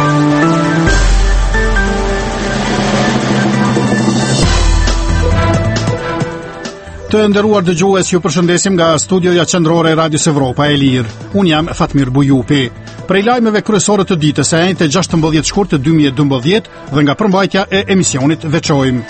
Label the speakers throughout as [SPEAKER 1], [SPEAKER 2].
[SPEAKER 1] Të nderuar dëgjues, ju përshëndesim nga studioja qendrore e Radios Evropa e Lirë. Unë jam Fatmir Bujupi. Prej lajmeve kryesore të ditës së enjte 16 shkurt të 2012 dhe nga përmbajtja e emisionit veçojmë.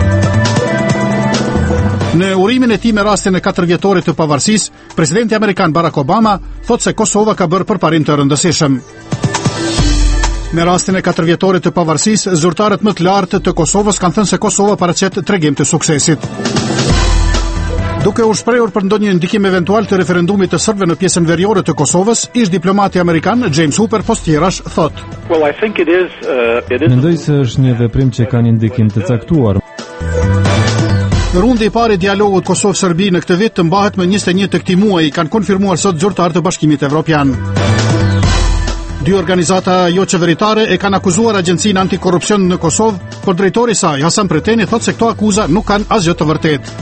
[SPEAKER 1] Në urimin e tij me rastin e 4 vjetorit të pavarësisë, presidenti amerikan Barack Obama thotë se Kosova ka bërë përparim të rëndësishëm. Me rastin e 4 vjetorit të pavarësisë, zyrtarët më të lartë të Kosovës kanë thënë se Kosova paraqet tregim të suksesit. Duke u shprehur për ndonjë ndikim eventual të referendumit të serbëve në pjesën veriore të Kosovës, ish diplomati amerikan James Hooper posttjerash thotë:
[SPEAKER 2] Mendoj se është një veprim që ka një ndikim të caktuar.
[SPEAKER 1] Rundi i parë i dialogut Kosovë-Serbi në këtë vit të mbahet më 21 të këtij muaji, kanë konfirmuar sot zyrtarët e Bashkimit Evropian. Dy organizata jo qeveritare e kanë akuzuar Agjencinë Antikorrupsion në Kosovë, por drejtori i saj, Hasan Preteni, thotë se këto akuza nuk kanë asgjë të vërtetë.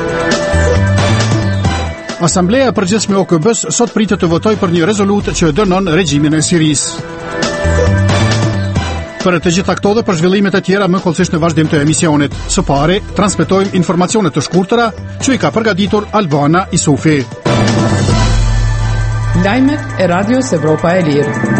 [SPEAKER 1] Asambleja e Përgjithshme e OKB-s sot pritet të votojë për një rezolutë që dënon regjimin e Sirisë. Për të gjitha këto dhe për zhvillimet e tjera më kollësisht në vazhdim të emisionit. Së pari, transmetojmë informacione të shkurtëra që i ka përgatitur Albana Isufi.
[SPEAKER 3] Lajmet e Radios Evropa e Lirë.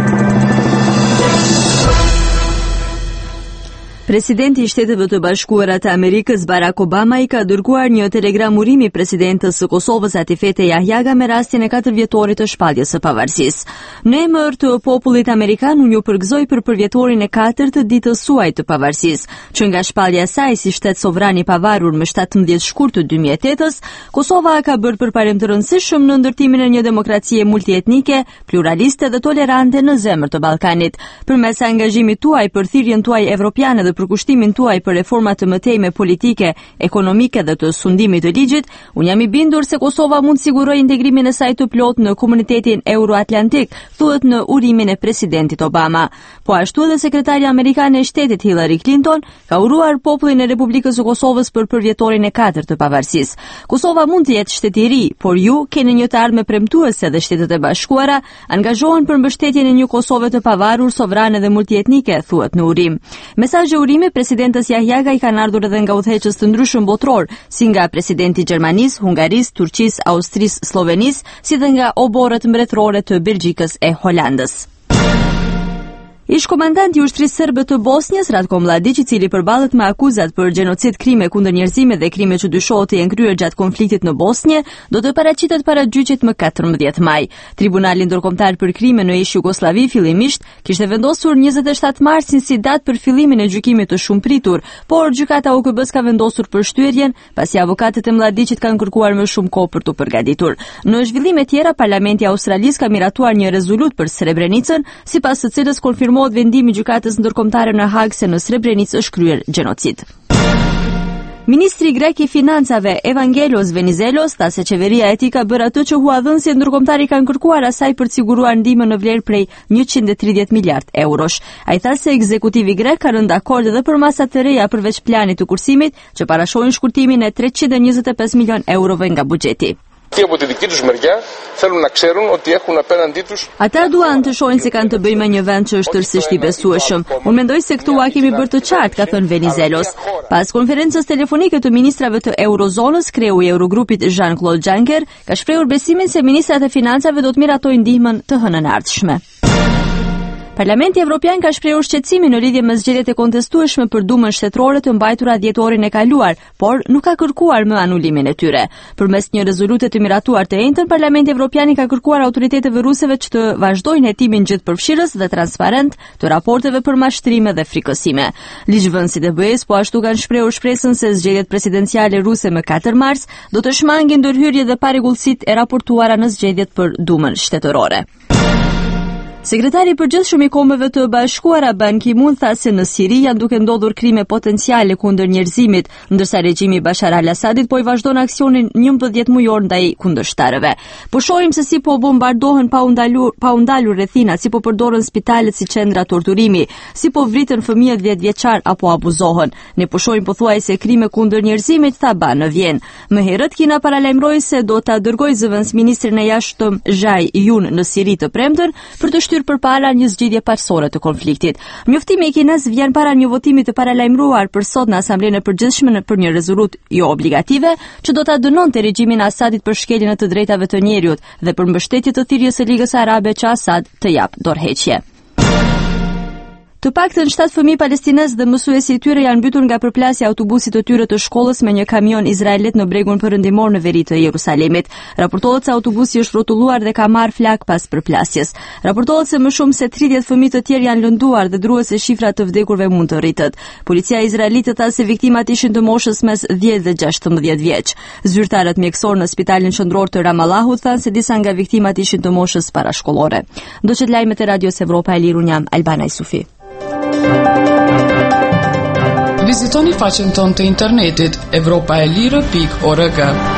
[SPEAKER 4] Presidenti i Shteteve të Bashkuara të Amerikës Barack Obama i ka dërguar një telegram urimi presidentës së Kosovës Atifete Jahjaga me rastin e 4 vjetorit të shpalljes së pavarësisë. Në emër të popullit amerikan, unë ju përgëzoj për përvjetorin e 4 të ditës suaj të pavarësisë, që nga shpallja e saj si shtet sovran i pavarur më 17 shkurt të 2008-s, Kosova ka bërë përparim të rëndësishëm në ndërtimin e një demokracie multietnike, pluraliste dhe tolerante në zemër të Ballkanit. Përmes angazhimit tuaj për thirrjen tuaj evropiane dhe për kushtimin tuaj për reforma të mëtejme politike, ekonomike dhe të sundimit të ligjit, unë jam i bindur se Kosova mund sigurojë integrimin e saj të plot në komunitetin euroatlantik, thuhet në urimin e presidentit Obama. Po ashtu edhe sekretari amerikan e shtetit Hillary Clinton ka uruar popullin e Republikës së Kosovës për përvjetorin e 4 të pavarësisë. Kosova mund të jetë shtet i ri, por ju keni një të ardhmë premtuese dhe Shtetet e Bashkuara angazhohen për mbështetjen e një Kosove të pavarur, sovrane dhe multietnike, thuhet në urim. Mesazhi urimi presidentës Jahjaga i kanë ardhur edhe nga udhëheqës të ndryshëm botror, si nga presidenti Gjermanisë, Hungarisë, Turqisë, Austrisë, Slovenisë, si dhe nga oborët mbretërore të Belgjikës e Holandës. Ish komandanti i ushtrisë serbe të Bosnjës, Ratko Mladić, i cili përballet me akuzat për gjenocid, krime kundër njerëzimit dhe krime që dyshohet të jenë kryer gjatë konfliktit në Bosnjë, do të paraqitet para gjyqit më 14 maj. Tribunali ndërkombëtar për krime në ish Jugosllavi fillimisht kishte vendosur 27 marsin si datë për fillimin e gjykimit të shumëpritur, por gjykata OKB-s ka vendosur përshtyerjen, pasi avokatët e Mladićit kanë kërkuar më shumë kohë për të përgatitur. Në zhvillime tjera, Parlamenti i Australisë ka miratuar një rezolutë për Srebrenicën, sipas së cilës konfirmohet vendimi i gjykatës ndërkombëtare në Hag se në Srebrenicë është kryer gjenocid. Ministri grek i financave Evangelos Venizelos tha se qeveria e tij ka bërë atë që huadhënësit ndërkombëtar i kanë kërkuar asaj për të siguruar ndihmën në vlerë prej 130 miliard eurosh. Ai tha se ekzekutivi grek ka rënë dakord edhe për masat të reja përveç planit të kursimit, që parashohin shkurtimin e 325 milion eurove nga buxheti. Ata duan të shohin se kanë të bëjnë me një vend që është tërësisht i besueshëm. Unë mendoj se këtu kemi bërë të qartë, ka thënë Venizelos. Pas konferencës telefonike të ministrave të Eurozonës, kreu i Eurogrupit Jean-Claude Juncker ka shprehur besimin se ministrat e financave do të miratojnë ndihmën të hënën ardhshme. Parlamenti Evropian ka shprehur shqetësimin në lidhje me zgjedhjet e kontestueshme për dumën shtetërore të mbajtura dhjetorin e kaluar, por nuk ka kërkuar më anulimin e tyre. Përmes një rezolute të miratuar të njëjtën, Parlamenti Evropian ka kërkuar autoriteteve ruseve që të vazhdojnë hetimin gjithëpërfshirës dhe transparent të raporteve për mashtrime dhe frikësime. Ligjvënësit e BE-s po ashtu kanë shprehur shpresën se zgjedhjet presidenciale ruse më 4 mars do të shmangin ndërhyrje dhe parregullësitë e raportuara në zgjedhjet për dumën shtetërore. Sekretari i përgjithshëm i Kombeve të Bashkuara Ban Ki-moon tha se në Siri janë duke ndodhur krime potenciale kundër njerëzimit, ndërsa regjimi Bashar al-Assadit po i vazhdon aksionin 11 mujor ndaj kundërshtarëve. Po shohim se si po bombardohen pa u ndalur rrethina, si po përdoren spitalet si qendra torturimi, si po vriten fëmijët 10 vjeçar apo abuzohen. Ne po shohim pothuajse krime kundër njerëzimit, tha Ban në Vjenë. Më herët Kina paralajmëroi se do ta dërgojë zëvendësministrin e jashtëm Zhai Yun në Siri të premten për të mbështyr përpara një zgjidhje parsorë të konfliktit. Njoftimi i Kinës vjen para një votimi të paralajmëruar për sot në Asamblenë e Përgjithshme për një rezolutë jo obligative që do ta dënonte regjimin e Asadit për shkeljen e të drejtave të njeriut dhe për mbështetje të thirrjes së Ligës Arabe që Asad të jap dorëheqje. Të paktën 7 fëmijë palestinez dhe mësuesi i tyre janë mbytur nga përplasja e autobusit të tyre të shkollës me një kamion izraelit në bregun perëndimor në veri të Jerusalemit. Raportohet se autobusi është rrotulluar dhe ka marrë flak pas përplasjes. Raportohet se më shumë se 30 fëmijë të tjerë janë lënduar dhe druhet se shifra të vdekurve mund të rritet. Policia izraelite tha se viktimat ishin të moshës mes 10 dhe 16 vjeç. Zyrtarët mjekësor në Spitalin Qendror të Ramallahut thanë se disa nga viktimat ishin të moshës parashkollore. Ndoqët lajmet e Radios Evropa e Lirë, jam Albana Isufi.
[SPEAKER 3] Vizitoni faqen tonë të internetit europaelire.org.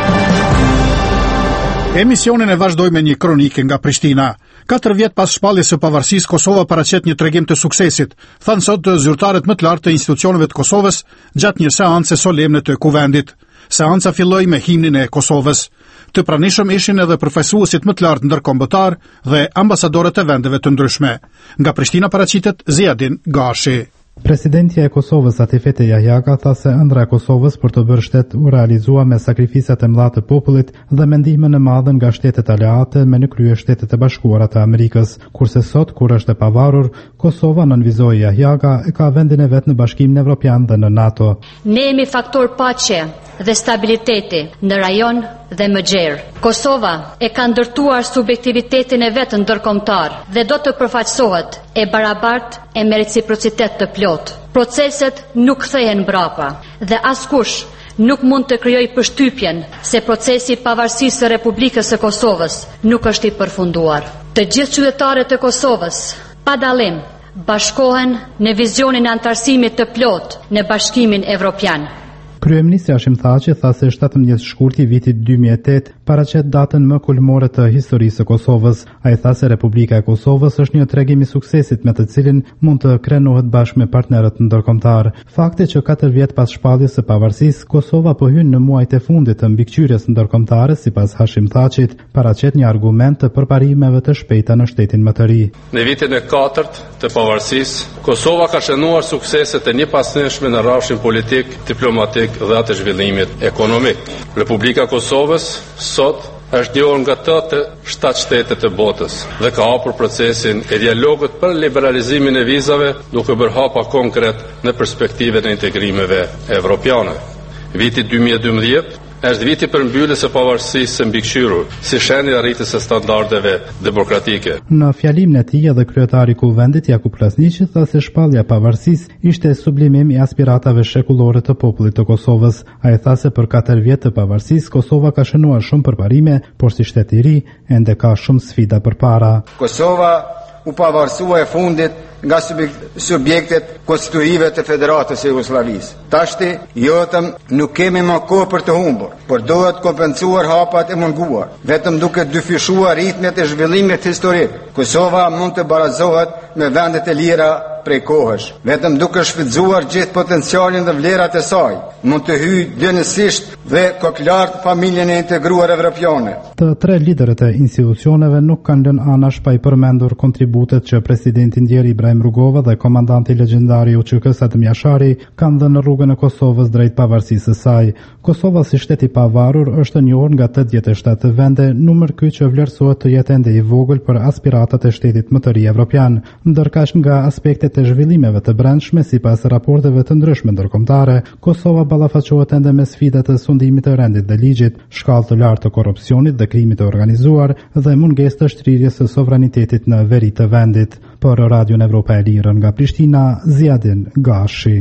[SPEAKER 1] Emisionin e vazhdoj me një kronikë nga Prishtina. 4 vjet pas shpalljes së pavarësisë, Kosova paraqet një tregim të suksesit, thanë sot zyrtarët më të lartë të institucioneve të Kosovës gjatë një seance solemne të kuvendit. Seanca filloi me himnin e Kosovës. Të pranishëm ishin edhe përfaqësuesit më të lartë ndërkombëtar dhe ambasadorët e vendeve të ndryshme. Nga Prishtina paraqitet Ziadin Gashi.
[SPEAKER 5] Presidentja e Kosovës Atifete Jahjaga tha se ëndra e Kosovës për të bërë shtet u realizua me sakrificat e mëdha të popullit dhe me ndihmën e madhe nga shtetet aleate me në krye Shtetet e Bashkuara të Amerikës, kurse sot kur është e pavarur, Kosova nënvizoi Jahjaga e ka vendin e vet në Bashkimin Evropian dhe në NATO.
[SPEAKER 6] Ne jemi faktor paqe dhe stabiliteti në rajon dhe më gjerë. Kosova e ka ndërtuar subjektivitetin e vetë ndërkombëtar dhe do të përfaqësohet e barabart e me reciprocitet të plot. Proceset nuk kthehen mbrapa dhe askush nuk mund të krijojë përshtypjen se procesi i pavarësisë së Republikës së Kosovës nuk është i përfunduar. Të gjithë qytetarët e Kosovës, pa dallim, bashkohen në vizionin e antarësimit të plot në Bashkimin Evropian.
[SPEAKER 5] Kryeministri Hashim Thaçi tha se 17 shkurti vitit 2008 paraqet datën më kulmore të historisë së Kosovës. Ai tha se Republika e Kosovës është një tregim i suksesit me të cilin mund të krenohet bashkë me partnerët ndërkombëtar. Fakti që 4 vjet pas shpalljes së pavarësisë, Kosova po hyn në muajt e fundit të mbikëqyrjes ndërkombëtare, sipas Hashim Thaçit, paraqet një argument të përparimeve të shpejta në shtetin më të ri.
[SPEAKER 7] Në vitin e 4 të pavarësisë, Kosova ka shënuar suksese të njëpasnjëshme në rrafshin politik, diplomatik dhe atë zhvillimit ekonomik. Republika e Kosovës sot është njohur nga të 7 shtetet të botës dhe ka hapur procesin e dialogut për liberalizimin e vizave, duke bërë hapa konkret në perspektiven e integrimeve evropiane. Viti 2012 është viti përmbylljes së pavarësisë së mbikëqyrur, si shenjë e arritjes së standardeve demokratike.
[SPEAKER 5] Në fjalimin e tij edhe kryetari i Kuvendit Jakub Krasniqi tha se shpallja e pavarësisë ishte sublimim i aspiratave shekullore të popullit të Kosovës. Ai tha se për 4 vjet të pavarësisë Kosova ka shënuar shumë përparime, por si shtet i ri ende ka shumë sfida përpara.
[SPEAKER 8] Kosova u pavarësua e fundit nga subjektet konstitutive të Federatës së Jugosllavisë. Tashti, jotëm nuk kemi më kohë për të humbur, por duhet kompensuar hapat e munguar. Vetëm duke dyfishuar ritmet e zhvillimit historik, Kosova mund të barazohet me vendet e lira prej kohësh. Vetëm duke shfrytzuar gjithë potencialin dhe vlerat e saj, mund të hyjë dënësisht dhe kokllart familjen e integruar evropiane.
[SPEAKER 5] Të 3 liderët e institucioneve nuk kanë lënë anash pa i përmendur kontributet që presidenti ndjeri Ibrahim Rugova dhe komandanti legjendar i UÇK-s Adem Jashari kanë dhënë në rrugën e Kosovës drejt pavarësisë së saj. Kosova si shtet i pavarur është njohur nga 87 vende, numër ky që vlerësohet të jetë ende i vogël për aspiratat e shtetit më të ri evropian, ndërkaq nga aspektet e zhvillimeve të brendshme sipas raporteve të ndryshme ndërkombëtare, Kosova ballafaqohet ende me sfidat e sundimit të rendit dhe ligjit, shkallë të lartë të korrupsionit dhe krimit të organizuar dhe mungesë të shtrirjes së sovranitetit në veri të vendit. Për Radion Evropa e Lirë nga Prishtina, Ziadin Gashi.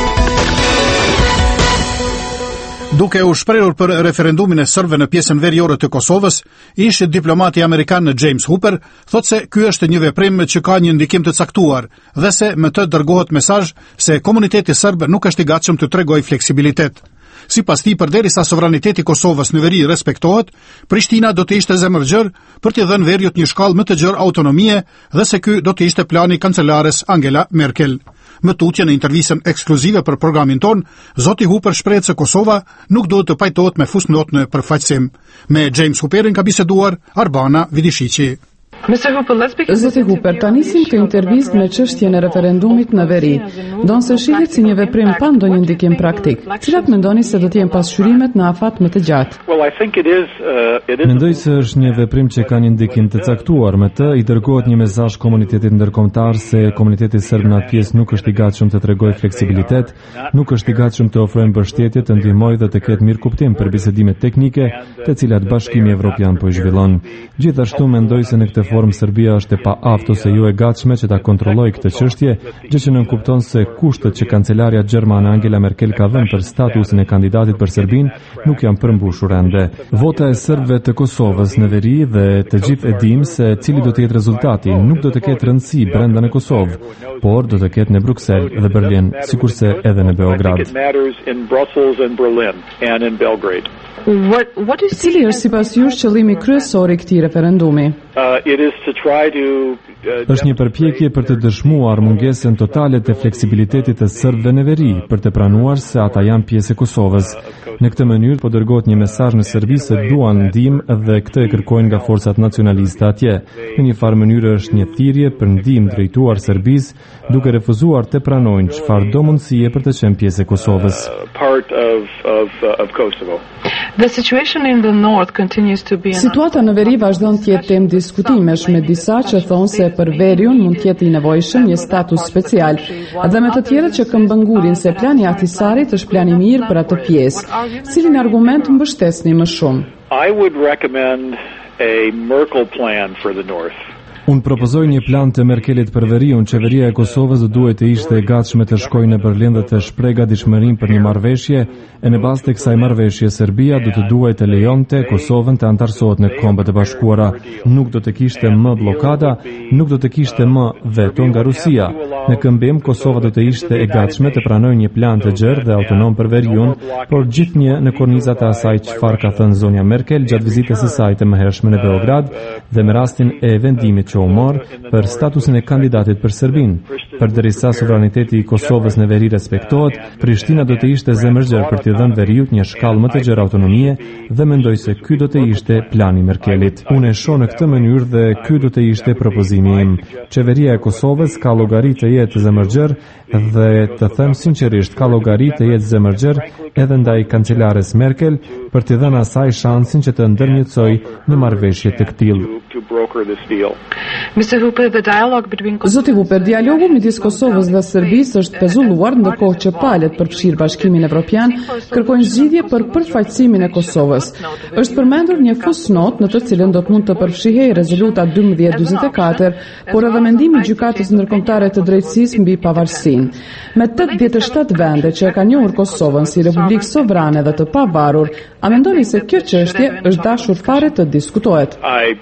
[SPEAKER 1] Duke u shprehur për referendumin e serbëve në pjesën veriore të Kosovës, ish diplomati amerikan James Hooper thotë se ky është një veprim që ka një ndikim të caktuar dhe se me të dërgohet mesazh se komuniteti serb nuk është i gatshëm të tregojë fleksibilitet. Sipas tij, përderisa sovraniteti i Kosovës në veri respektohet, Prishtina do të ishte zemërgjër për t'i dhënë veriut një shkallë më të gjerë autonomie dhe se ky do të ishte plani kancelares Angela Merkel. Më tutje në intervistën ekskluzive për programin ton, zoti Hooper shprehet se Kosova nuk duhet të pajtohet me fusnot në përfaqësim. Me James Hooperin ka biseduar Arbana Vidishiqi.
[SPEAKER 3] Zoti Hooper, ta nisim këtë intervistë me çështjen e referendumit në veri. Donë se shihet si një veprim pa ndonjë ndikim praktik. Cilat mendoni se do të jenë pasqyrimet në afat më të gjatë?
[SPEAKER 2] Mendoj se është një veprim që ka një ndikim të caktuar. Me të i dërgohet një mesazh komunitetit ndërkombëtar se komuniteti serb në atë pjesë nuk është i gatshëm të tregojë fleksibilitet, nuk është i gatshëm të ofrojë mbështetje, të ndihmojë dhe të ketë mirë kuptim për bisedimet teknike, të cilat Bashkimi Evropian po i zhvillon. Gjithashtu mendoj se në këtë formë Serbia është e paaftë ose jo e gatshme që ta kontrollojë këtë çështje, gjë që nënkupton se kushtet që kancelarja gjermane Angela Merkel ka dhënë për statusin e kandidatit për Serbinë nuk janë përmbushur ende. Vota e serbëve të Kosovës në veri dhe të gjithë e dim se cili do të jetë rezultati, nuk do të ketë rëndësi brenda në Kosovë, por do të ketë në Bruksel dhe Berlin, sikurse edhe në Beograd.
[SPEAKER 3] Cili është sipas jush qëllimi kryesor i këtij referendumi?
[SPEAKER 2] Është një përpjekje për të dëshmuar mungesën totale të fleksibilitetit të serbëve në veri, për të pranuar se ata janë pjesë e Kosovës. Në këtë mënyrë po dërgohet një mesazh në Serbi se duan ndihmë dhe këtë e kërkojnë nga forcat nacionaliste atje. Në një farë mënyrë është një thirrje për ndihmë drejtuar Serbisë, duke refuzuar të pranojnë çfarë do mundësie për të qenë pjesë e Kosovës.
[SPEAKER 3] Situata në veri vazhdon të jetë temë diskutimesh, me disa që thonë se për veriun mund të jetë i nevojshëm një status special, dhe me të tjerët që këmbëngurin se plani i Ahtisarit është plan i mirë për atë pjesë. Cilin argument mbështesni më shumë?
[SPEAKER 9] I would recommend a Merkel plan for the North.
[SPEAKER 2] Unë propozoj një plan të Merkelit për veriun. Qeveria e Kosovës duhet të ishte e gatshme të shkojë në Berlin dhe të shprehë gatishmërinë për një marrëveshje, e në bazë të kësaj marrëveshje Serbia do të duhet të lejonte Kosovën të antarësohet në Kombët e Bashkuara. Nuk do të kishte më blokada, nuk do të kishte më veto nga Rusia. Në këmbim Kosova do të ishte e gatshme të pranojë një plan të gjerë dhe autonom për veriun, por gjithnjë në kornizat e asaj çfarë ka thënë zonja Merkel gjatë vizitës së saj të mëhershme në Beograd dhe me rastin e vendimit që u mor për statusin e kandidatit për Serbinë. Përderisa sovraniteti i Kosovës në veri respektohet, Prishtina do të ishte zemërgjër për t'i dhënë veriut një shkallë më të gjerë autonomie dhe mendoj se ky do të ishte plani Merkelit. Unë e shoh në këtë mënyrë dhe ky do të ishte propozimi im. Qeveria e Kosovës ka llogari të jetë zemërgjër dhe të them sinqerisht ka llogari të jetë zemërgjër edhe ndaj kancelares Merkel për t'i dhënë asaj shansin që të ndërmjetësoj në marrëveshje të këtillë.
[SPEAKER 3] Zoti Hooper, dialogu midis Kosovës dhe Serbisë është pezulluar, ndërkohë që palët për fshirë Bashkimin Evropian kërkojnë zgjidhje për përfaqësimin e Kosovës. Është përmendur një fusnot në të cilën do të mund të përfshihej rezoluta 1244, por edhe mendimi i Gjykatës Ndërkombëtare të Drejtësisë mbi pavarësinë. Me 87 vende që e kanë njohur Kosovën si republikë sovrane dhe të pavarur, a mendoni se kjo çështje është dashur fare të diskutohet?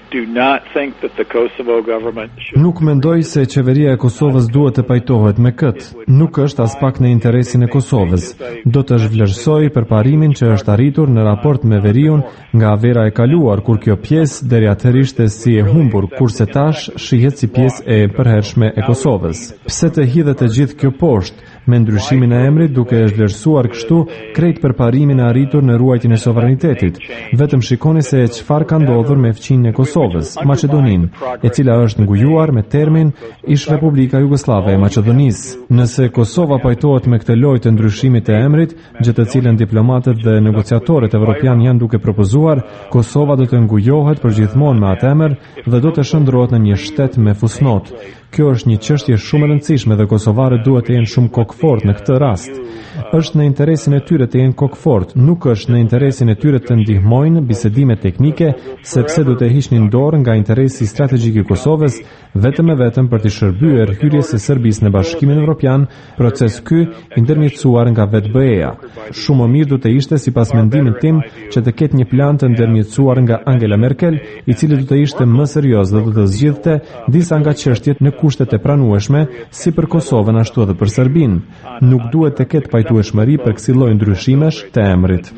[SPEAKER 2] Nuk mendoj se qeveria e Kosovës duhet të pajtohet me këtë. Nuk është as pak në interesin e Kosovës. Do të zhvlerësoj përparimin që është arritur në raport me veriun nga vera e kaluar, kur kjo pjesë deri atëherë ishte si e humbur, kurse tash shihet si pjesë e përhershme e Kosovës. Pse të hidhet të gjithë kjo poshtë? Me ndryshimin e emrit duke e zhvlerësuar kështu krejt përparimin e arritur në ruajtjen e sovranitetit. Vetëm shikoni se çfarë ka ndodhur me fqinjën e Kosovës, Maqedoninë, e cila është ngujuar me termin ish Republika Jugoslave e Maqedonisë. Nëse Kosova pajtohet me këtë lojë të ndryshimit të emrit, gjë të cilën diplomatët dhe negociatorët evropian janë duke propozuar, Kosova do të ngujohet përgjithmonë me atë emër dhe do të shndrohet në një shtet me fusnot. Kjo është një çështje shumë e rëndësishme dhe kosovarët duhet të jenë shumë kokfort në këtë rast. Është në interesin e tyre të jenë kokfort, nuk është në interesin e tyre të ndihmojnë bisedime teknike, sepse do të hiqnin dorë nga interesi strategjik i Kosovës, vetëm e vetëm për të shërbyer hyrjes së Serbisë në Bashkimin Evropian, proces ky i ndërmjetësuar nga vetë BE-ja. Shumë më mirë do të ishte sipas mendimit tim që të ketë një plan të ndërmjetësuar nga Angela Merkel, i cili do të ishte më serioz dhe do të zgjidhte disa nga çështjet në kushtet e pranueshme si për Kosovën ashtu edhe për Serbinë. Nuk duhet të ketë pajtueshmëri për kësaj lloji ndryshimesh të emrit.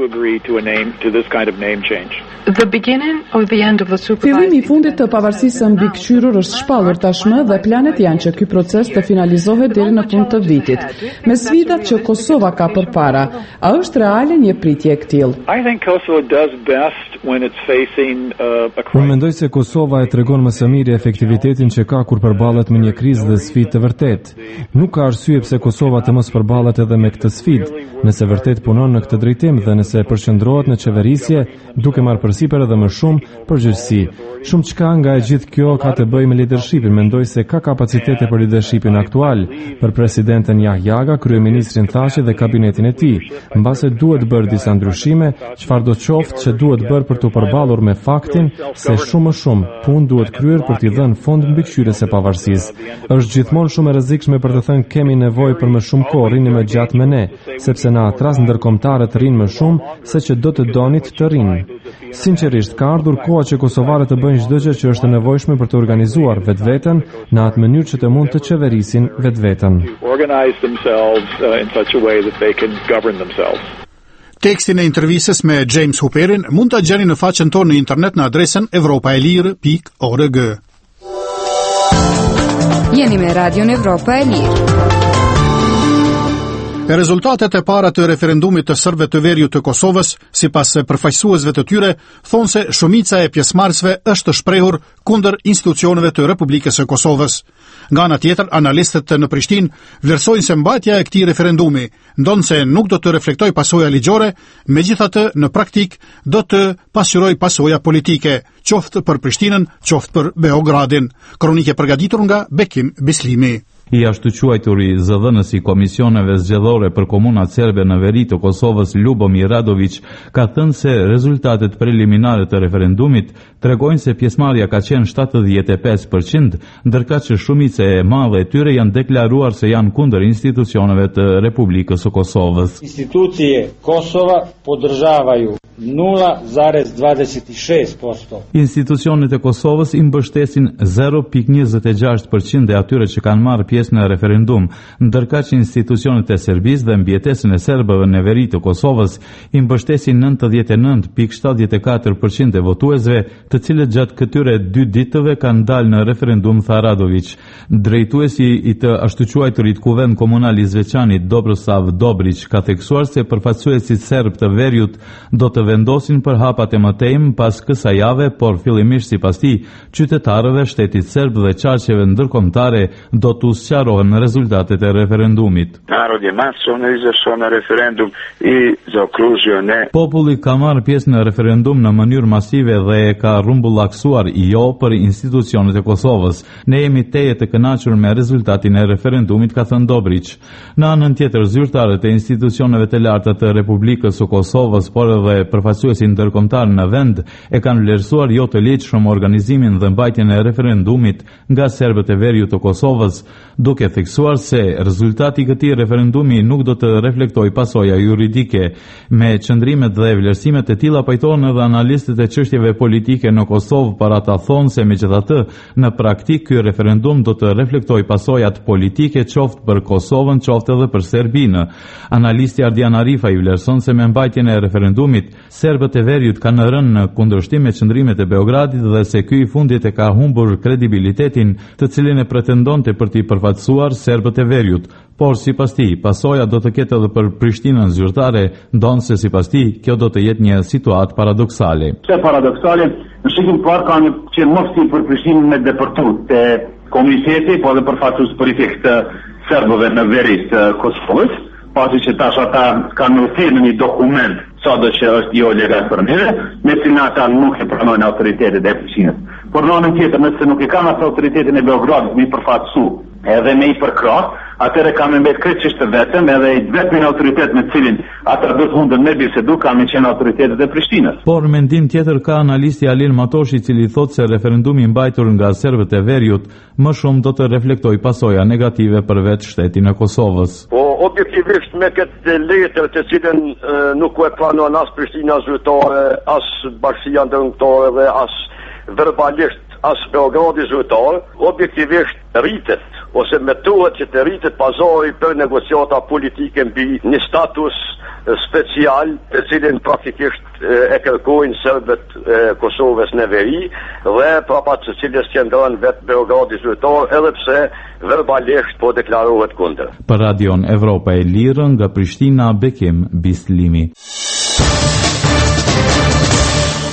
[SPEAKER 3] Fillimi i fundit të pavarësisë mbikëqyrur është shpallur tashmë dhe planet janë që ky proces të finalizohet deri në fund të vitit. Me sfidat që Kosova ka përpara, a është reale një pritje e këtillë?
[SPEAKER 9] when it's facing a crisis.
[SPEAKER 2] Unë mendoj se Kosova e tregon më së miri efektivitetin që ka kur përballet me një krizë dhe sfidë të vërtetë. Nuk ka arsye pse Kosova të mos përballet edhe me këtë sfidë, nëse vërtet punon në këtë drejtim dhe nëse përqendrohet në qeverisje, duke marrë përsipër edhe më shumë përgjegjësi. Shumë çka nga e gjithë kjo ka të bëjë me leadershipin. Mendoj se ka kapacitete për leadershipin aktual, për presidenten Yahyaga, kryeministrin Thaçi dhe kabinetin e tij. Mbase duhet bërë disa ndryshime, çfarë do të qoftë që duhet bërë për të përballur me faktin se shumë më shumë punë duhet kryer për t'i dhënë fond mbikëqyrjes së pavarësisë. Është gjithmonë shumë e rrezikshme për të thënë kemi nevojë për më shumë kohë, rini më gjatë me ne, sepse në atë rast ndërkombëtarët rrinë më shumë se që do të donit të rinë. Sinqerisht, ka ardhur koha që kosovarët të bëjnë çdo gjë që është e nevojshme për të organizuar vetveten në atë mënyrë që të mund të qeverisin vetveten.
[SPEAKER 1] Tekstin e intervistës me James Hooperin mund ta gjeni në faqen tonë në internet në adresën europaelir.org.
[SPEAKER 10] Jeni me Radion Evropa e Lirë.
[SPEAKER 1] Rezultatet e para të referendumit të serbëve të veriut të Kosovës, sipas përfaqësuesve të tyre, thonë se shumica e pjesëmarrësve është shprehur kundër institucioneve të Republikës së Kosovës. Nga ana tjetër, analistët në Prishtinë vlerësojnë se mbajtja e këtij referendumi ndonë se nuk do të reflektoj pasoja ligjore, megjithatë në praktik do të pasqyroj pasoja politike, qoftë për Prishtinën, qoftë për Beogradin. Kronikë përgatitur nga Bekim Bislimi.
[SPEAKER 11] I ashtu quajturi zëdhënësi komisioneve zgjedhore për komunat serbe në veri të Kosovës Ljubomir Radović ka thënë se rezultatet preliminare të referendumit tregojnë se pjesëmarrja ka qenë 75%, ndërka që shumica e madhe e tyre janë deklaruar se janë kundër institucioneve të Republikës së Kosovës.
[SPEAKER 12] Institucije Kosova podržavaju 0,26%.
[SPEAKER 11] Institucionet e Kosovës i mbështesin 0,26% e atyre që kanë marrë pjesë në referendum, ndërka që institucionet e Serbisë dhe mbjetesën e serbëve në veri të Kosovës i mbështesin 99,74% e votuesve, të cilët gjatë këtyre 2 ditëve kanë dalë në referendum, tha Radović. Drejtuesi i të ashtu quajturit kuvend komunal i Zveçanit Dobrosav Dobrić ka theksuar se përfaqësuesit serb të veriut do të vendosin për hapat e mëtejmë pas kësaj jave, por fillimisht sipas tij, qytetarëve, shtetit serb dhe qarqeve ndërkombëtare do të sqarohen rezultatet e referendumit.
[SPEAKER 13] Narod je masovno izašao na referendum i zaokružio ne.
[SPEAKER 11] Populli ka marrë pjesë në referendum në mënyrë masive dhe e ka rrumbullaksuar jo për institucionet e Kosovës. Ne jemi teje të kënaqur me rezultatin e referendumit, ka thënë Dobrić. Në anën tjetër, zyrtarët e institucioneve të larta të Republikës së Kosovës, por edhe përfaqësuesi ndërkombëtar në vend e kanë vlerësuar jo të lehtëshëm organizimin dhe mbajtjen e referendumit nga serbët e veriut të Kosovës, duke theksuar se rezultati i këtij referendumi nuk do të reflektojë pasoja juridike. Me qëndrimet dhe vlerësimet e tilla pajtohen edhe analistët e çështjeve politike në Kosovë para ta thonë se megjithatë në praktik ky referendum do të reflektojë pasojat politike qoftë për Kosovën, qoftë edhe për Serbinë. Analisti Ardian Arifa i vlerëson se me mbajtjen e referendumit serbët e veriut kanë rënë në kundërshtim me qëndrimet e Beogradit dhe se ky i fundit e ka humbur kredibilitetin të cilin e pretendonte për t'i përfaqësuar serbët e veriut. Por sipas tij, pasoja do të ketë edhe për Prishtinën zyrtare, ndonë se sipas tij kjo do të jetë një situatë paradoksale.
[SPEAKER 14] Është paradoksale, në shikim parë ka një që mofti për Prishtinën me deportu te komiteti, po dhe përfaqësues politik të serbëve në veri të Kosovës, pasi që tash ata kanë thënë në një dokument sado që është jo legal për neve, me cilin ata nuk e pranojnë autoritetet e Prishtinës. Por në anën tjetër, nëse nuk e kanë atë autoritetin e Beogradit me i përfaqësu edhe me i përkrah, atëre kam mbet krejtësisht të vetëm edhe i vetmin autoritet me cilin ata do të mundën me bisedu kanë qenë autoritetet e Prishtinës.
[SPEAKER 11] Por mendim tjetër ka analisti Alin Matoshi, i cili thotë se referendumi mbajtur nga serbët e veriut më shumë do të reflektojë pasoja negative për vetë shtetin e Kosovës.
[SPEAKER 15] Po objektivisht me këtë letër të cilën nuk e pranon as Prishtina zyrtare, as Bashkia Ndërkombëtare dhe as verbalisht as Beogradi zyrtar, objektivisht rritet ose metohet që të rritet pazari për negociata politike mbi një status special të cilin praktikisht e kërkojnë serbët e Kosovës në veri dhe prapat të cilës qëndron vetë Beogradi zyrtar, edhe pse verbalisht po deklarohet kundër.
[SPEAKER 11] Për Radion Evropa e Lirë nga Prishtina, Bekim Bislimi.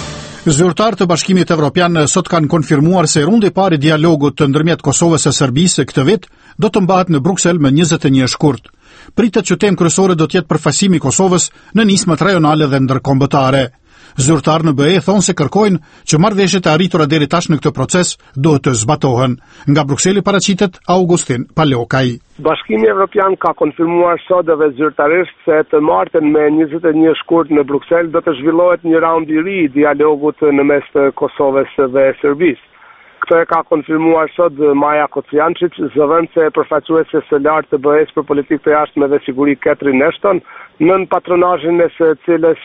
[SPEAKER 1] Zyrtarët të Bashkimit Evropian sot kanë konfirmuar se rundi i parë i dialogut ndërmjet Kosovës e Serbisë këtë vit do të mbahet në Bruksel më 21 shkurt. Pritet që temë kryesore do të jetë përfaqësimi i Kosovës në nismat rajonale dhe ndërkombëtare. Zyrtarë në BE thonë se kërkojnë që marrëveshjet e arritura deri tash në këtë proces duhet të zbatohen. Nga Brukseli paraqitet Augustin Palokaj.
[SPEAKER 16] Bashkimi Evropian ka konfirmuar sot edhe zyrtarisht se të martën me 21 shkurt në Bruksel do të zhvillohet një raund i ri i dialogut në mes të Kosovës dhe Serbisë. Këtë e ka konfirmuar sot Maja Kocijančić, zëvendëse e përfaqësuese së lartë të BE-s për politikë të jashtme dhe siguri Catherine Ashton, nën patronazhin e së cilës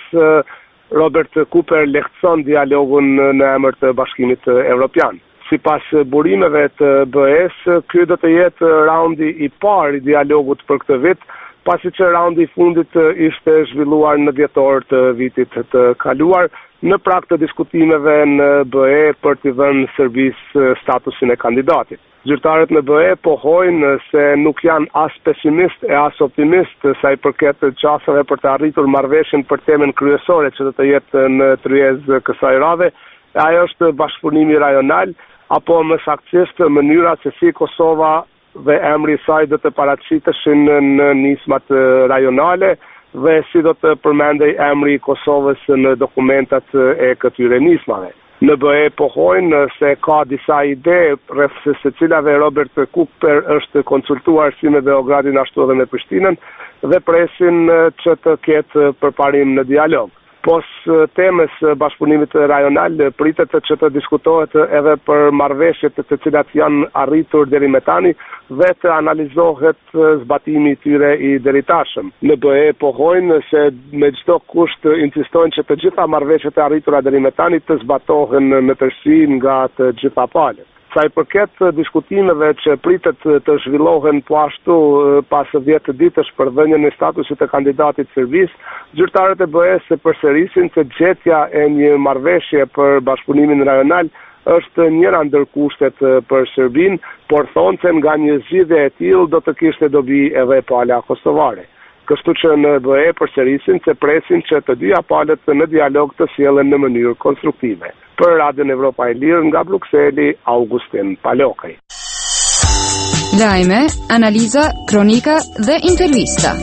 [SPEAKER 16] Robert Cooper lehtëson dialogun në emër të Bashkimit Evropian. Sipas burimeve të BE-s, ky do të jetë raundi i parë i dialogut për këtë vit, pasi që raundi i fundit ishte zhvilluar në dhjetor të vitit të kaluar në prag të diskutimeve në BE për t'i dhënë Serbisë statusin e kandidatit. Zyrtarët në BE pohojnë se nuk janë as pesimist e as optimist sa i përket çasteve për të arritur marrëveshjen për temën kryesore që do të jetë në tryezë kësaj radhe, ajo është bashkëpunimi rajonal apo më saktësisht mënyra se si Kosova dhe emri i saj do të paraqiteshin në nismat rajonale dhe si do të përmendej emri i Kosovës në dokumentat e këtyre nismave. Në BE pohojnë se ka disa ide rreth se cilave Robert Cooper është konsultuar si me Beogradin ashtu edhe me Prishtinën dhe presin që të ketë përparim në dialog. Pos temës bashkëpunimit rajonal pritet që të diskutohet edhe për marrëveshjet të cilat janë arritur deri më tani dhe të analizohet zbatimi i tyre i deritashëm. Në BE pohojnë se me çdo kusht insistojnë që të gjitha marrëveshjet e arritura deri më tani të zbatohen në tërësi nga të gjitha palët. Sa i përket diskutimeve që pritet të zhvillohen po ashtu pas 10 ditësh për dhënien e statusit të kandidatit Serbisë, zyrtarët e BE-s përsërisin se gjetja e një marrëveshje për bashkëpunimin rajonal është njëra ndër kushtet për Serbinë, por thonë se nga një zgjidhje e tillë do të kishte dobi edhe pala kosovare. Kështu që në BE përsërisin se presin që të dyja palët në dialog të sjellen në mënyrë konstruktive. Për Radion Evropa e Lirë nga Brukseli, Augustin Palokaj.
[SPEAKER 10] Lajme, analiza, kronika dhe intervista.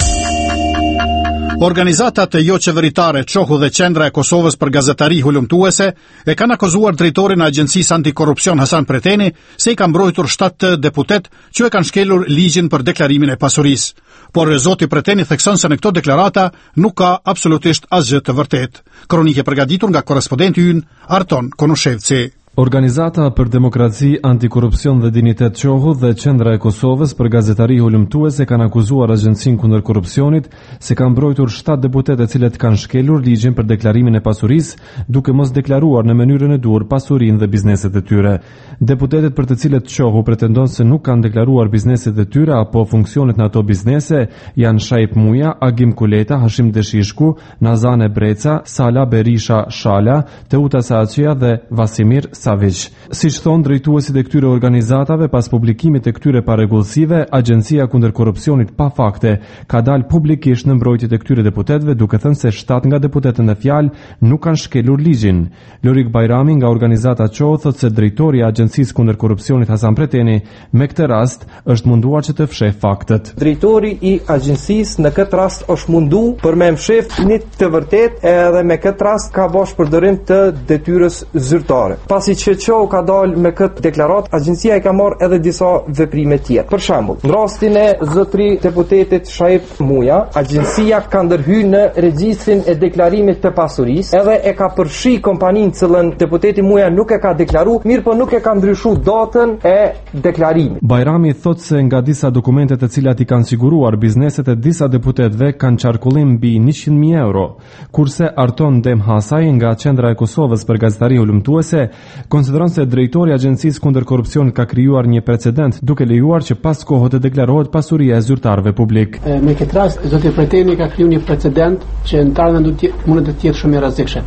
[SPEAKER 1] Organizatat jo qeveritare Çohu dhe Qendra e Kosovës për gazetari hulumtuese e kanë akuzuar drejtorin e Agjencisë Antikorrupsion Hasan Preteni se i ka mbrojtur 7 deputet që e kanë shkelur ligjin për deklarimin e pasurisë. Por zoti Preteni thekson se në këto deklarata nuk ka absolutisht asgjë të vërtetë. Kronikë përgatitur nga korrespondenti ynë Arton Konushevci.
[SPEAKER 2] Organizata për Demokraci, Antikorrupsion dhe Dinitet Çohu dhe Qendra e Kosovës për gazetari hulumtuese kanë akuzuar Agjencinë kundër korrupsionit se kanë mbrojtur 7 deputet e cilët kanë shkelur ligjin për deklarimin e pasurisë, duke mos deklaruar në mënyrën e duhur pasurinë dhe bizneset e tyre. Deputetët për të cilët Çohu pretendon se nuk kanë deklaruar bizneset e tyre apo funksionet në ato biznese janë Shaip Muja, Agim Kuleta, Hashim Deshishku, Nazane Breca, Sala Berisha Shala, Teuta Saaqia dhe Vasimir Savic. Siç thon drejtuesit e këtyre organizatave, pas publikimit të këtyre parregullsive, Agjencia kundër korrupsionit pa fakte ka dalë publikisht në mbrojtjet e këtyre deputetëve, duke thënë se 7 nga deputetët në fjalë nuk kanë shkelur ligjin. Lorik Bajrami nga organizata Çohu thotë se drejtori i Agjencisë kundër korrupsionit Hasan Preteni me këtë rast është munduar që të fsheh faktet.
[SPEAKER 17] Drejtori i agjencisë në këtë rast është mundu për me mshef një të vërtet edhe me këtë rast ka bosh përdorim të detyrës zyrtare. Pasi që Çohu ka dalë me këtë deklarat, agjencia i ka marrë edhe disa veprime tjetër. Për shembull, në rastin e zotri deputetit Shaip Muja, agjencia ka ndërhyrë në regjistrin e deklarimit të pasurisë, edhe e ka përfshi kompaninë cilën deputeti Muja nuk e ka deklaruar, mirë po nuk e ka ndryshuar datën e deklarimit.
[SPEAKER 2] Bajrami thotë se nga disa dokumentet e cilat i kanë siguruar bizneset e disa deputetëve kanë qarkullim mbi 100.000 euro, kurse Arton Dem Hasaj nga Qendra e Kosovës për gazetari hulumtuese konsideron se drejtori i Agjencisë kundër korrupsionit ka krijuar një precedent duke lejuar që pas kohë të deklarohet pasuria e zyrtarëve publik.
[SPEAKER 18] Me këtë rast zoti Preteni ka krijuar një precedent që në të ardhmen mundet të jetë shumë i rrezikshëm.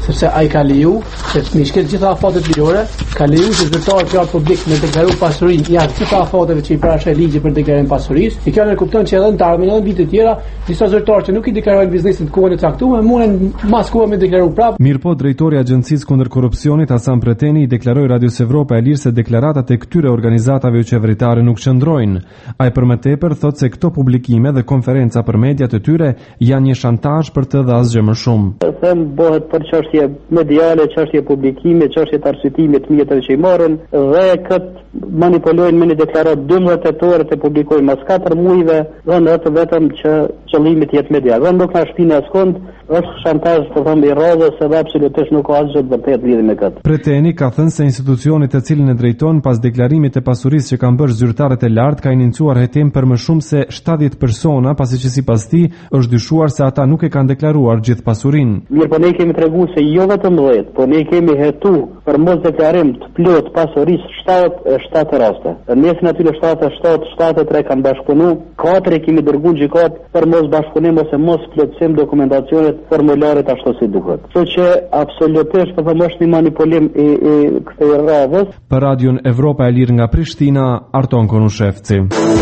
[SPEAKER 18] sepse ai ka leju se me shkel gjitha afatet ligjore, ka leju se zyrtari fjalë publik me deklaruar pasurinë janë gjitha afateve që i parashë ligji për deklarimin e pasurisë. I kanë kupton që edhe në të ardhmen edhe vite të tjera, disa zyrtarë që nuk i deklarojnë biznesin të kohën e caktuar munden mas kohë me deklaruar prapë.
[SPEAKER 2] Mirpo drejtori i Agjencisë kundër korrupsionit Hasan Preteni i deklaroi Radios Evropa e Lirë se deklaratat e këtyre organizatave qeveritare nuk qëndrojnë. Ai për më tepër thotë se këto publikime dhe konferenca për media të tyre janë një shantazh për të dhe asgjë më shumë.
[SPEAKER 19] Them bëhet për çështje mediale, çështje publikime, çështje të arsyetimit të mjeteve që i marrin dhe këtë manipulojnë me një deklaratë 12 tetor të publikojnë mas 4 muajve dhe në të vetëm që qëllimi të jetë medial. Dhe nuk na shpinë askund, është shantazh të thëmë i rrogës edhe absolutisht nuk ka asgjë të vërtetë lidhur me këtë.
[SPEAKER 2] Preteni ka thënë se institucioni të cilin e drejton pas deklarimit të pasurisë që kanë bërë zyrtarët e lartë ka iniciuar hetim për më shumë se 70 persona, pasi që sipas tij është dyshuar se ata nuk e kanë deklaruar gjithë pasurinë.
[SPEAKER 19] Mirë, po ne kemi treguar se jo vetëm 10, po ne kemi hetu për mos deklarim të plot pasurisë 7 raste. Në mesin atyre 7 kanë bashkëpunuar, 4 kemi dërguar gjykat për mos bashkëpunim ose mos plotësim dokumentacionet formularet ashtu si duhet. Kështu që absolutisht po them është një manipulim i këtij rradhës.
[SPEAKER 2] Për Radion Evropa e Lirë nga Prishtina, Arton Konushevci.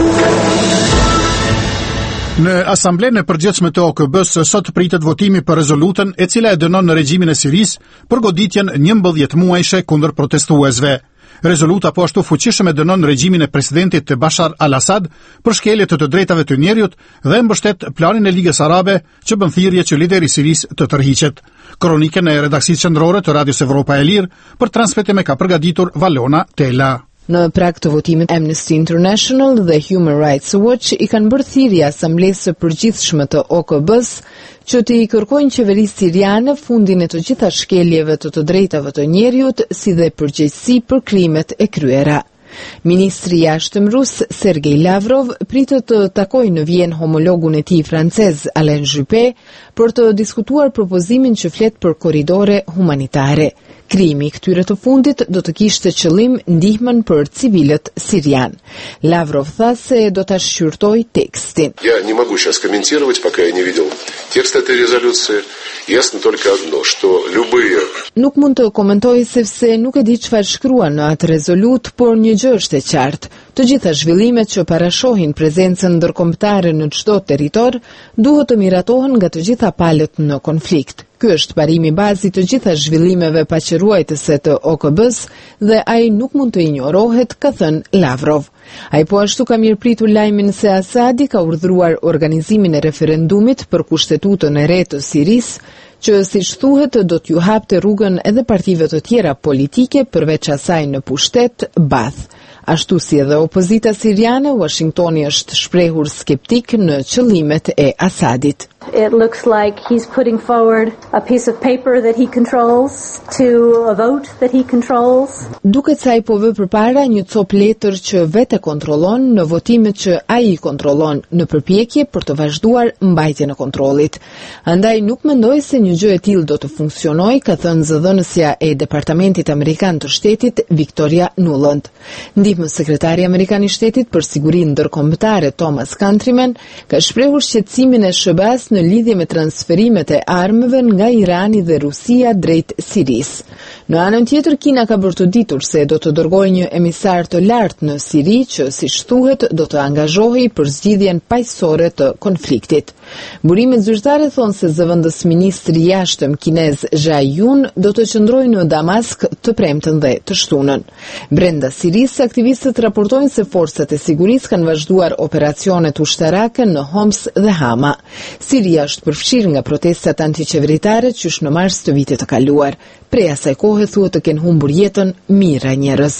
[SPEAKER 1] Në Asamblenë e Përgjithshme të OKB-s sot pritet votimi për rezolutën e cila e dënon në regjimin e Sirisë për goditjen 11 muajshe kundër protestuesve. Rezoluta po ashtu fuqishëm e dënon regjimin e presidentit Bashar al-Assad për shkelje të drejtave të njerëzit dhe mbështet planin e Ligës Arabe që bën thirrje që lideri i Sirisë të tërhiqet. Kronikën e redaksisë qendrore të Radios Evropa e Lirë për transmetim e ka përgatitur Valona Tela.
[SPEAKER 20] Në prag të votimit Amnesty International dhe Human Rights Watch i kanë bërë thirrje Asamblesë së Përgjithshme të OKB-s që të i kërkojnë qeverisë siriane fundin e të gjitha shkeljeve të drejtave të njerëzit, si dhe përgjegjësi për krimet e kryera. Ministri i jashtëm rus Sergej Lavrov pritet të takojë në Vjenë homologun e tij francez Alain Juppé për të diskutuar propozimin që flet për korridore humanitare. Krimi i këtyre të fundit do të kishte qëllim ndihmën për civilët sirian. Lavrov tha se do ta shqyrtoj tekstin.
[SPEAKER 21] Я не могу сейчас комментировать, пока я не видел текст этой резолюции. Ясно только одно, что любые...
[SPEAKER 20] Nuk mund të komentoj sepse nuk e di çfarë shkruan në atë rezolut, por një gjë është e qartë. Të gjitha zhvillimet që parashohin prezencën ndërkombëtare në çdo territor duhet të miratohen nga të gjitha palët në konflikt. Ky është parimi bazë i të gjitha zhvillimeve paqëruajtëse të OKB-s dhe ai nuk mund të injorohet, ka thënë Lavrov. Ai po ashtu ka mirëpritur lajmin se Asadi ka urdhëruar organizimin e referendumit për kushtetutën e re të Sirisë, që siç thuhet do t'ju hapte rrugën edhe partive të tjera politike përveç asaj në pushtet, Baath. Ashtu si edhe opozita siriane, Washingtoni është shprehur skeptik në qëllimet e Asadit.
[SPEAKER 22] It looks like he's putting forward a piece of paper that he controls to a vote that he controls.
[SPEAKER 20] Duket se ai po vë përpara një copë letër që vetë kontrollon në votimet që ai kontrollon në përpjekje për të vazhduar mbajtjen e kontrollit. Andaj nuk mendoj se një gjë e tillë do të funksionojë, ka thënë zëdhënësja e Departamentit Amerikan të Shtetit Victoria Nuland. Ndihmës sekretari amerikan i Shtetit për sigurinë ndërkombëtare Thomas Countryman ka shprehur shqetësimin e SBA-s në lidhje me transferimet e armëve nga Irani dhe Rusia drejt Sirisë. Në anën tjetër, Kina ka bërë të ditur se do të dërgojë një emisar të lartë në Siri që, siç thuhet, do të angazhohej për zgjidhjen paqësore të konfliktit. Burimet zyrtare thonë se zëvendës ministri i jashtëm kinez Zhao Yun do të qëndrojë në Damask të premten dhe të shtunën. Brenda Sirisë, aktivistët raportojnë se forcat e sigurisë kanë vazhduar operacionet ushtarake në Homs dhe Hama. Siria është përfshirë nga protestat antiqeveritare qysh në mars të vitit të kaluar. Prej asaj kohe thuhet të kenë humbur jetën mijëra njerëz.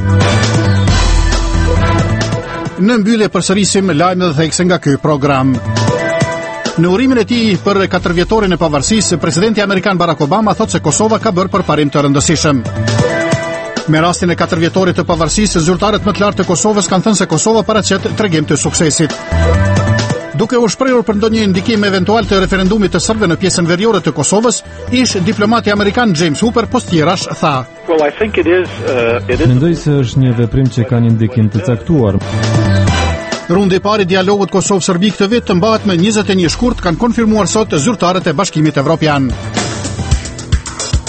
[SPEAKER 1] Në mbyllje përsërisim lajmet dhe thekse nga ky program. Në urimin e tij për 4 vjetorin e pavarësisë, presidenti amerikan Barack Obama thotë se Kosova ka bërë përparim të rëndësishëm. Me rastin e 4 vjetorit të pavarësisë, zyrtarët më të lartë të Kosovës kanë thënë se Kosova paraqet tregim të suksesit. Duke u shprehur për ndonjë ndikim eventual të referendumit të serbëve në pjesën veriore të Kosovës, ish diplomati amerikan James Hooper postjerash tha:
[SPEAKER 2] Mendoj se është një veprim që ka një ndikim të caktuar.
[SPEAKER 1] Rundi i parë i dialogut Kosovë-Serbi këtë vit të mbahet me 21 shkurt, kanë konfirmuar sot zyrtarët e Bashkimit Evropian.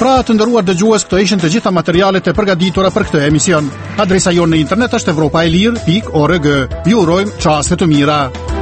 [SPEAKER 1] Pra të nderuar dëgjues, këto ishin të gjitha materialet e përgatitura për këtë emision. Adresa jonë në internet është europaelir.org. Ju urojmë çaste të mira.